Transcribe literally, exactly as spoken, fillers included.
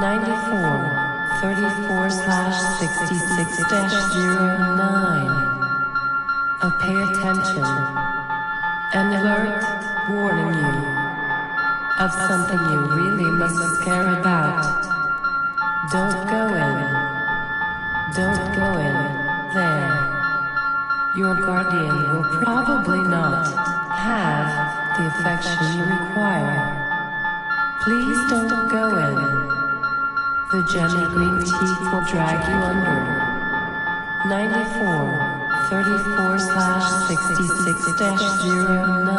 ninety-four, thirty-four slash sixty-six dash zero nine. Uh, pay attention. An alert warning you of something you really must care about. Don't go in. Don't go in there. Your guardian will probably not have the affection you require. Please don't go in. The Jenny green teeth will drag you under. ninety-four, thirty-four slash sixty-six dash zero nine.